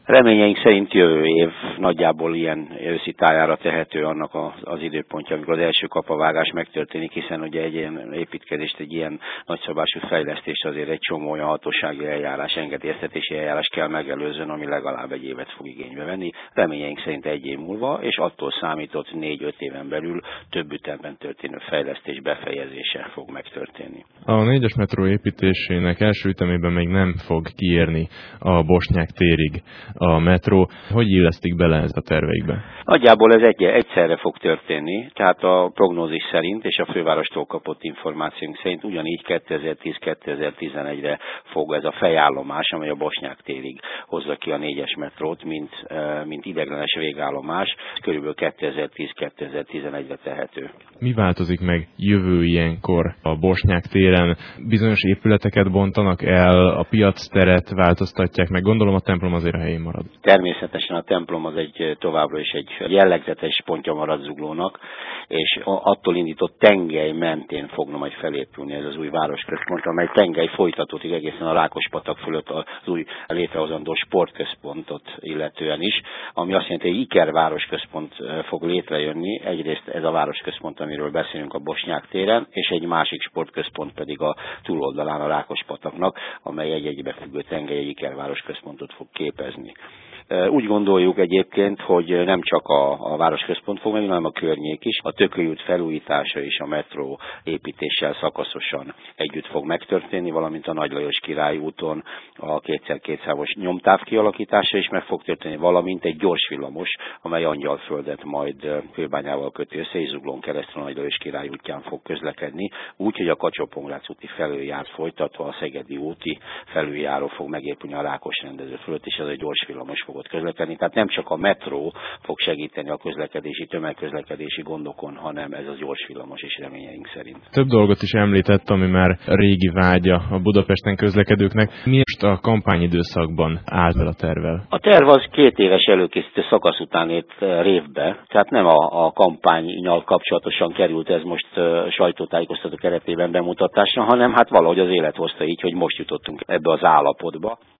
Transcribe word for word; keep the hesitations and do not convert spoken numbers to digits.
Reményeink szerint jövő év nagyjából ilyen őszi tájára tehető annak az időpontja, amikor az első kapavágás megtörténik, hiszen ugye egy ilyen építkezést, egy ilyen nagyszabású fejlesztést azért egy csomó olyan hatósági eljárás, engedélyeztetési eljárás kell megelőzőn, ami legalább egy évet fog igénybe venni. Reményeink szerint egy év múlva, és attól számított négy-öt éven belül több ütemben történő fejlesztés befejezése fog megtörténni. A négyes metró építésének első ütemében még nem fog kiérni a Bosnyák térig a metró. Hogy illesztik bele ez a terveikbe? Nagyjából ez egy, egyszerre fog történni, tehát a prognózis szerint és a fővárostól kapott információnk szerint ugyanígy kétezer-tíz-kétezer-tizenegyre fog ez a fejállomás, amely a Bosnyák térig hozza ki a négyes metrót, mint, mint ideiglenes végállomás, körülbelül kétezer-tíz-kétezer-tizenegyre tehető. Mi változik meg jövő ilyenkor a Bosnyák téren? Bizonyos épületeket bontanak el, a piacteret változtatják meg, gondolom a templom azért a helyén marad. Természetesen a templom az egy továbbra is egy jellegzetes pontja marad Zuglónak, és attól indított tengely mentén fogna majd felépülni ez az új városközpont, amely tengely folytatódik egészen a Rákospatak fölött az új létrehozandó sportközpontot illetően is, ami azt jelenti, hogy Iker városközpont fog létrejönni. Egyrészt ez a városközpont, amiről beszélünk a Bosnyák téren, és egy másik sportközpont pedig a túloldalán a Rákospataknak, amely egy egybefüggő tengely egy Iker városközpontot fog képezni. Úgy gondoljuk egyébként, hogy nem csak a, a városközpont fog megjelenni, hanem a környék is. A Tököly út felújítása és a metró építéssel szakaszosan együtt fog megtörténni, valamint a Nagy Lajos Király úton a kétszer kétsávos nyomtáv kialakítása is meg fog történni, valamint egy gyorsvillamos, amely Angyalföldet majd Kőbányával köti össze, és Zuglón keresztül a Nagy Lajos Király útján fog közlekedni, úgyhogy a Kacsó-Pongrác úti felüljárt folytatva a Szegedi úti felüljáró fog megépülni a Rákos rendező fölött, és ez egy gyorsvillamos fog ott közlekedni. Tehát nem csak a metró fog segíteni a közlekedési, tömegközlekedési gondokon, hanem ez az gyorsvillamos is reményeink szerint. Több dolgot is említett, ami már régi vágya a Budapesten közlekedőknek. Mi most a kampányidőszakban állt el a tervvel? A terv az két éves előkészítő szakasz után ért révbe, tehát nem a, a kampánnyal kapcsolatosan került ez most uh, sajtótájékoztató keretében bemutatásra, hanem hát valahogy az élet hozta így, hogy most jutottunk ebbe az állapotba.